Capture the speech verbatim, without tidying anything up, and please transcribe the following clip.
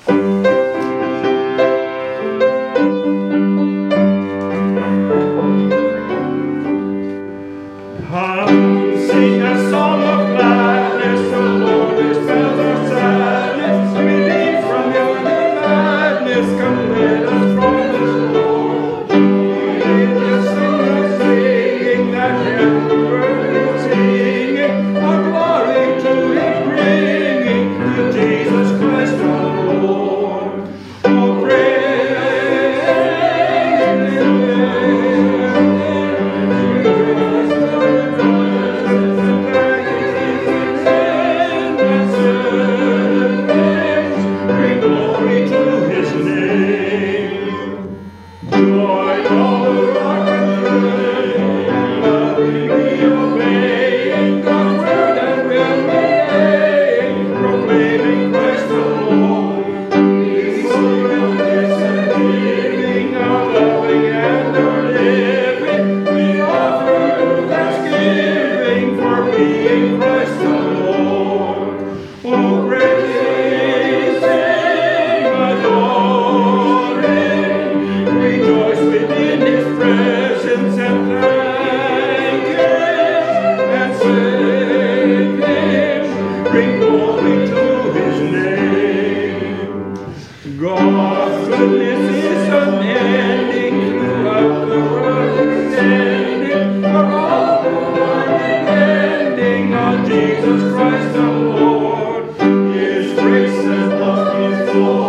Sing a song of gladness, the Lord is filled our sadness. Redeemed from yonder madness, come let us from this Lord. We just sing a singing that heaven bird singing, a glory to Him bringing, to Jesus Christ our Lord. Oh, praise bring glory to His name. God's goodness is unending throughout the world, extending for all the world, depending on Jesus Christ the Lord. His grace and love is full.